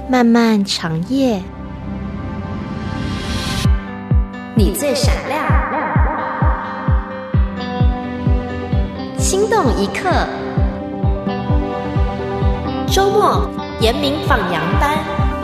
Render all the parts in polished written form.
漫漫长夜，你最闪亮，心动一刻。周末严明放羊班。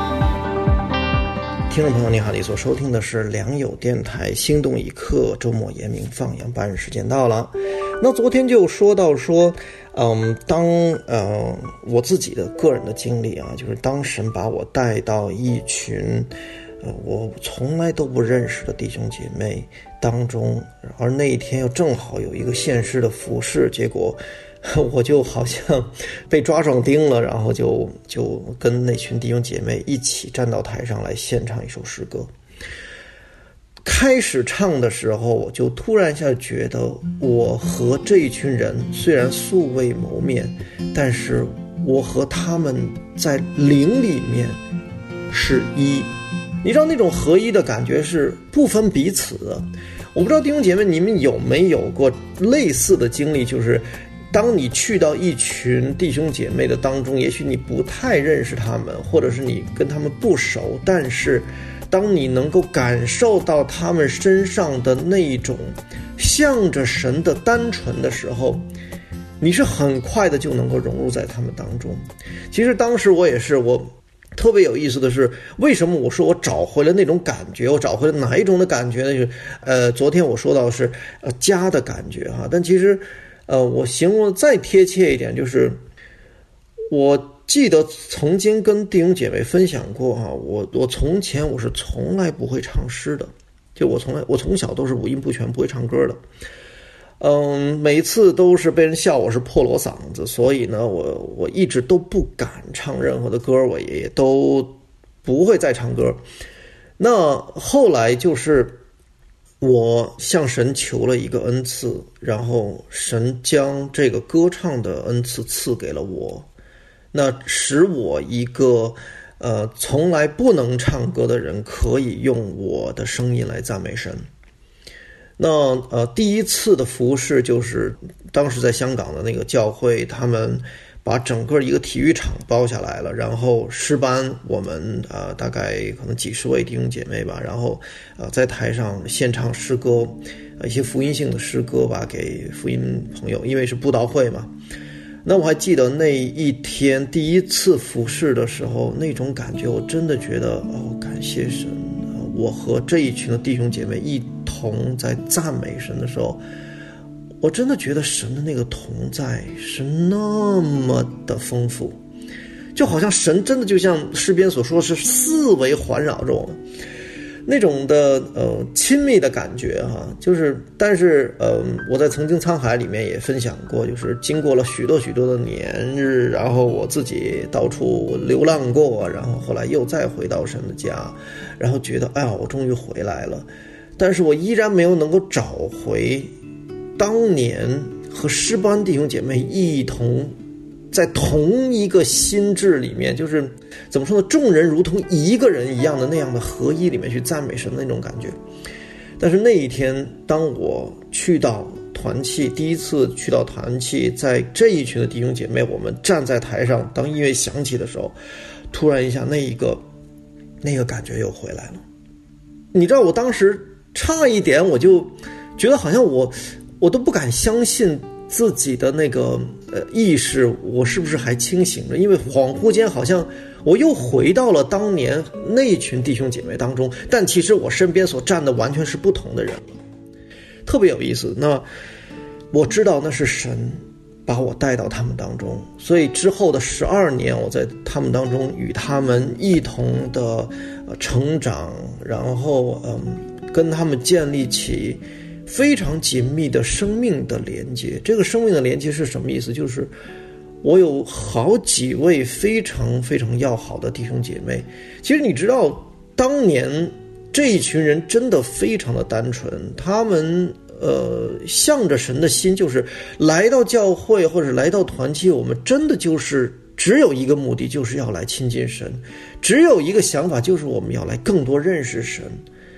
听众朋友你好，你所收听的是良友电台心动一刻周末严明放羊班，时间到了。那昨天就说到当我自己的个人的经历啊，就是当神把我带到一群我从来都不认识的弟兄姐妹当中，而那一天又正好有一个献诗的服事，结果我就好像被抓上钉了，然后就跟那群弟兄姐妹一起站到台上来献唱一首诗歌。开始唱的时候，我就突然一下觉得我和这一群人虽然素未谋面，但是我和他们在灵里面是一。你知道那种合一的感觉是不分彼此的。我不知道弟兄姐妹你们有没有过类似的经历，就是当你去到一群弟兄姐妹的当中，也许你不太认识他们，或者是你跟他们不熟，但是当你能够感受到他们身上的那一种向着神的单纯的时候，你是很快的就能够融入在他们当中。其实当时我特别有意思的是，为什么我说我找回了那种感觉？我找回了哪一种的感觉呢？就是昨天我说到是家的感觉哈，但其实我形容的再贴切一点，就是我记得曾经跟弟兄姐妹分享过哈，我从前我是从来不会唱诗的，就我从小都是五音不全，不会唱歌的。每次都是被人笑我是破锣嗓子，所以呢，我一直都不敢唱任何的歌，我也都不会再唱歌。那后来就是我向神求了一个恩赐，然后神将这个歌唱的恩赐赐给了我，那使我一个从来不能唱歌的人可以用我的声音来赞美神。那第一次的服事就是当时在香港的那个教会，他们把整个一个体育场包下来了，然后诗班我们大概可能几十位弟兄姐妹吧，然后在台上献唱诗歌，一些福音性的诗歌吧，给福音朋友，因为是布道会嘛。那我还记得那一天第一次服事的时候，那种感觉我真的觉得感谢神，我和这一群的弟兄姐妹一同在赞美神的时候，我真的觉得神的那个同在是那么的丰富，就好像神真的就像诗篇所说是四围环绕着我们那种的亲密的感觉哈。就是但是我在曾经沧海里面也分享过，就是经过了许多许多的年日，然后我自己到处流浪过，然后后来又再回到神的家，然后觉得我终于回来了，但是我依然没有能够找回当年和诗班弟兄姐妹一同在同一个心智里面，就是怎么说呢，众人如同一个人一样的那样的合一里面去赞美神的那种感觉。但是那一天当我去到团契，第一次去到团契，在这一群的弟兄姐妹我们站在台上，当音乐响起的时候，突然一下那个感觉又回来了。你知道我当时差一点我就觉得好像我都不敢相信自己的那个意识，我是不是还清醒着？因为恍惚间好像我又回到了当年那群弟兄姐妹当中，但其实我身边所站的完全是不同的人了，特别有意思。那我知道那是神把我带到他们当中，所以之后的12年我在他们当中与他们一同的成长，然后跟他们建立起非常紧密的生命的连接。这个生命的连接是什么意思？就是我有好几位非常非常要好的弟兄姐妹。其实你知道当年这一群人真的非常的单纯，他们向着神的心，就是来到教会或者来到团契，我们真的就是只有一个目的，就是要来亲近神，只有一个想法，就是我们要来更多认识神。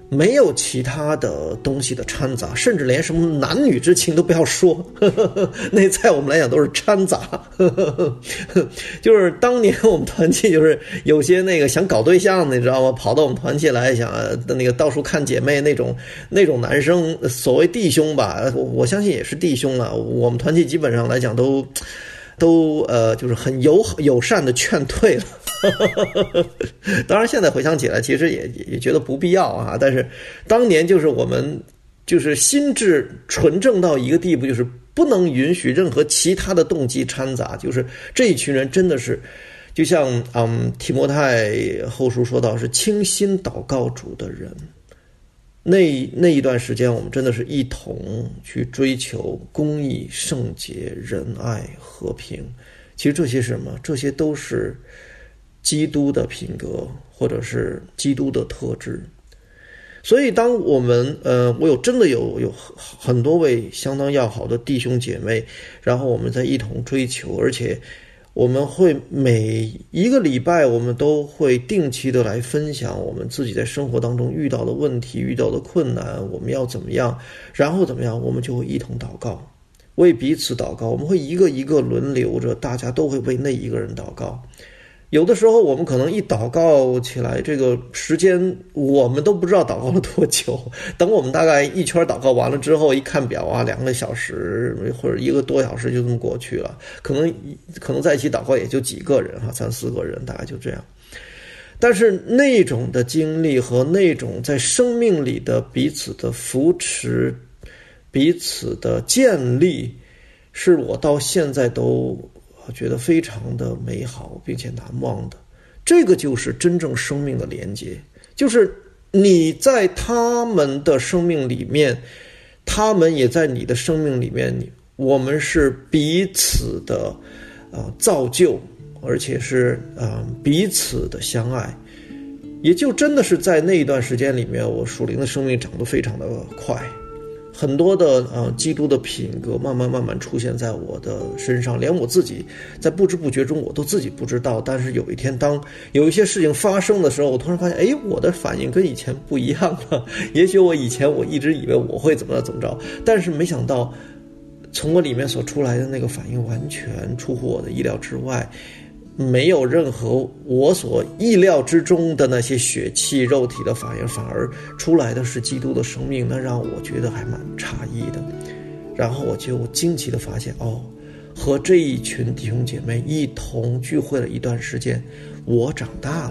没有其他的东西的掺杂，甚至连什么男女之情都不要说，那在我们来讲都是掺杂。就是当年我们团契就是有些那个想搞对象的，你知道吗？跑到我们团契来想那个到处看姐妹那种男生，所谓弟兄吧，我相信也是弟兄了。我们团契基本上来讲都就是很友善的劝退了。当然现在回想起来其实也觉得不必要啊，但是当年就是我们就是心智纯正到一个地步，就是不能允许任何其他的动机掺杂，就是这一群人真的是就像提摩太后书说到是倾心祷告主的人。那一段时间我们真的是一同去追求公义、圣洁、仁爱、和平。其实这些是什么？这些都是基督的品格，或者是基督的特质。所以当我们我真的有很多位相当要好的弟兄姐妹，然后我们在一同追求，而且我们会每一个礼拜我们都会定期的来分享我们自己在生活当中遇到的问题、遇到的困难，我们要怎么样，然后怎么样，我们就会一同祷告，为彼此祷告。我们会一个一个轮流着，大家都会为那一个人祷告。有的时候我们可能一祷告起来，这个时间我们都不知道祷告了多久，等我们大概一圈祷告完了之后，一看表啊，2个小时或者1个多小时就这么过去了，可能在一起祷告也就几个人哈，3、4个人，大概就这样。但是那种的经历和那种在生命里的彼此的扶持、彼此的建立，是我到现在都觉得非常的美好并且难忘的。这个就是真正生命的连接，就是你在他们的生命里面，他们也在你的生命里面，我们是彼此的造就，而且是彼此的相爱。也就真的是在那一段时间里面，我属灵的生命长得非常的快，很多的基督的品格慢慢出现在我的身上，连我自己在不知不觉中我都自己不知道。但是有一天当有一些事情发生的时候，我突然发现我的反应跟以前不一样了。也许我以前我一直以为我会怎么着，但是没想到从我里面所出来的那个反应完全出乎我的意料之外，没有任何我所意料之中的那些血气肉体的反应，反而出来的是基督的生命，那让我觉得还蛮诧异的。然后我就惊奇的发现，和这一群弟兄姐妹一同聚会了一段时间，我长大了。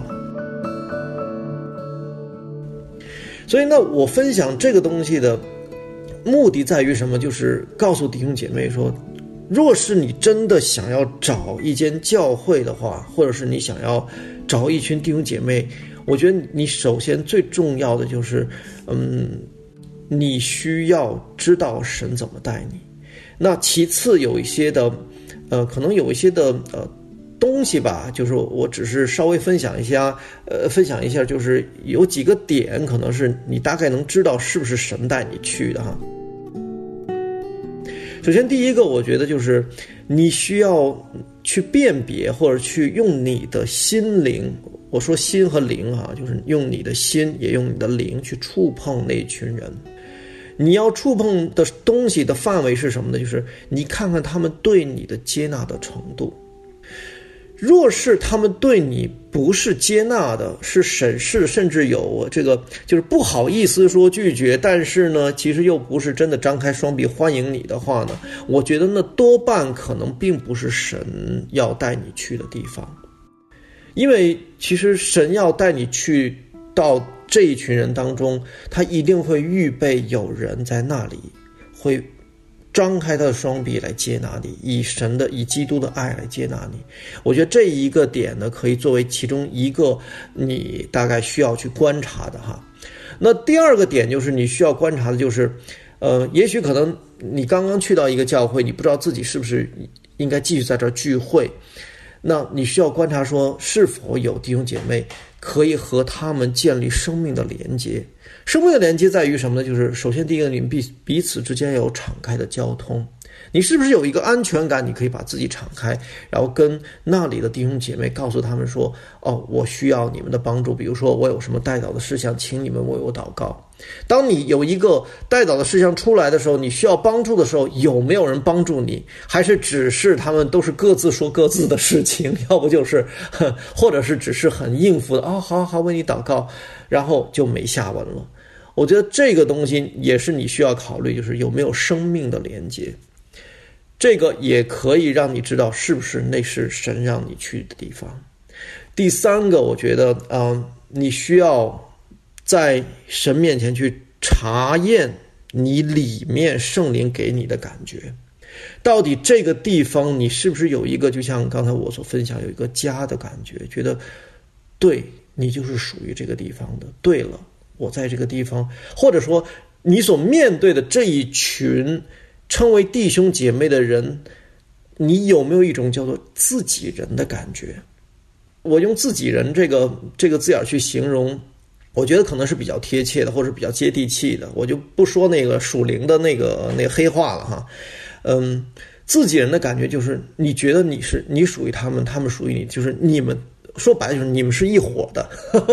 所以呢，我分享这个东西的目的在于什么？就是告诉弟兄姐妹说，若是你真的想要找一间教会的话，或者是你想要找一群弟兄姐妹，我觉得你首先最重要的就是你需要知道神怎么带你。那其次有一些的可能有一些的东西吧，就是我只是稍微分享一下，就是有几个点可能是你大概能知道是不是神带你去的哈。首先第一个，我觉得就是你需要去辨别，或者去用你的心灵，我说心和灵就是用你的心也用你的灵去触碰那群人。你要触碰的东西的范围是什么呢？就是你看看他们对你的接纳的程度。若是他们对你不是接纳的，是审视，甚至有这个就是不好意思说拒绝，但是呢其实又不是真的张开双臂欢迎你的话呢，我觉得那多半可能并不是神要带你去的地方。因为其实神要带你去到这一群人当中，他一定会预备有人在那里会张开他的双臂来接纳你，以基督的爱来接纳你。我觉得这一个点呢，可以作为其中一个你大概需要去观察的哈。那第二个点就是你需要观察的就是也许可能你刚刚去到一个教会，你不知道自己是不是应该继续在这儿聚会，那你需要观察说是否有弟兄姐妹可以和他们建立生命的连接。生命的连接在于什么呢？就是首先第一个，你们彼此之间有敞开的交通。你是不是有一个安全感，你可以把自己敞开，然后跟那里的弟兄姐妹告诉他们说，我需要你们的帮助，比如说我有什么代祷的事项，请你们为我祷告。 当你有一个代祷的事项出来的时候，你需要帮助的时候，有没有人帮助你？还是只是他们都是各自说各自的事情，要不就是或者是只是很应付的好为你祷告，然后就没下文了。我觉得这个东西也是你需要考虑，就是有没有生命的连接。这个也可以让你知道是不是那是神让你去的地方。第三个，我觉得你需要在神面前去查验你里面圣灵给你的感觉，到底这个地方你是不是有一个，就像刚才我所分享，有一个家的感觉，觉得对，你就是属于这个地方的，对了，我在这个地方，或者说你所面对的这一群称为弟兄姐妹的人，你有没有一种叫做自己人的感觉？我用自己人这个字眼去形容，我觉得可能是比较贴切的，或者比较接地气的，我就不说那个属灵的那个黑话了哈。自己人的感觉就是你觉得你属于他们，他们属于你，就是你们说白了就是你们是一伙的。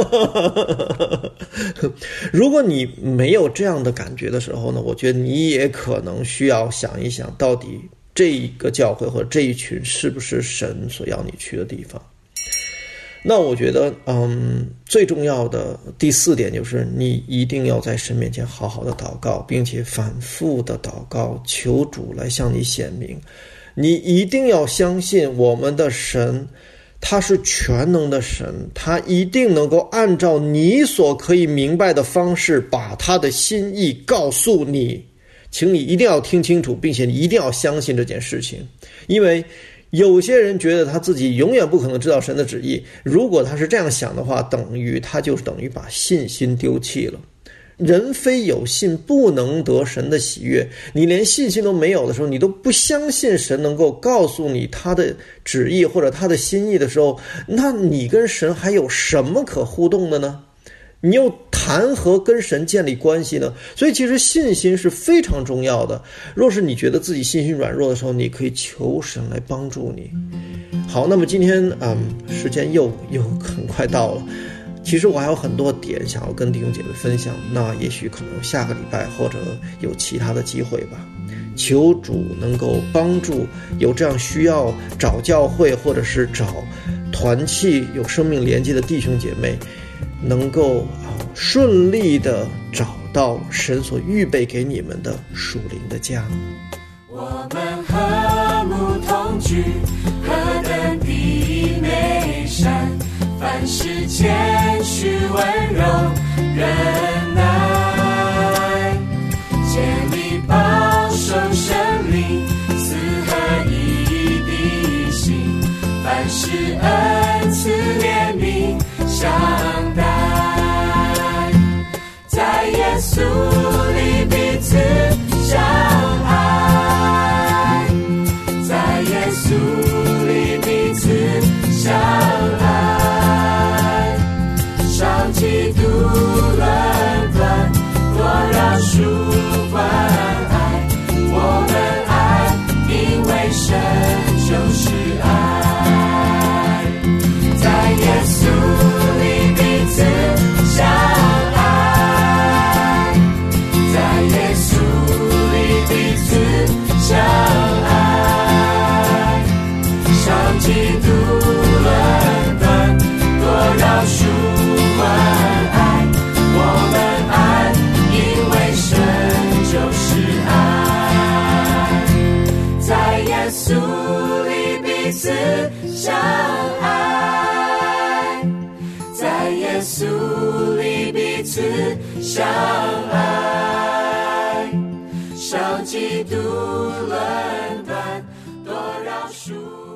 如果你没有这样的感觉的时候呢，我觉得你也可能需要想一想，到底这一个教会或者这一群是不是神所要你去的地方。那我觉得最重要的第4点就是你一定要在神面前好好的祷告，并且反复的祷告，求主来向你显明。你一定要相信我们的神，他是全能的神，他一定能够按照你所可以明白的方式把他的心意告诉你。请你一定要听清楚，并且你一定要相信这件事情。因为有些人觉得他自己永远不可能知道神的旨意，如果他是这样想的话，他就等于把信心丢弃了。人非有信不能得神的喜悦，你连信心都没有的时候，你都不相信神能够告诉你他的旨意或者他的心意的时候，那你跟神还有什么可互动的呢？你又谈何跟神建立关系呢？所以其实信心是非常重要的。若是你觉得自己信心软弱的时候，你可以求神来帮助你。好，那么今天时间又很快到了。其实我还有很多点想要跟弟兄姐妹分享，那也许可能下个礼拜或者有其他的机会吧。求主能够帮助有这样需要找教会或者是找团契有生命连接的弟兄姐妹，能够顺利的找到神所预备给你们的属灵的家。 我们和睦同居，何等的美善，凡事谦虚温柔忍耐，竭力保守生命四合一的心，凡事恩慈怜悯相待，在耶稣里彼此相爱，在耶稣里彼此相爱，上基督论断，多饶恕关爱，我们爱，因为神就是爱，在耶稣里彼此相爱，在耶稣里彼此相爱，上基督论断，多饶恕关爱，我们爱，因为神就是爱，在耶稣里彼此相爱，在耶稣里彼此相爱，上基督论断，多饶恕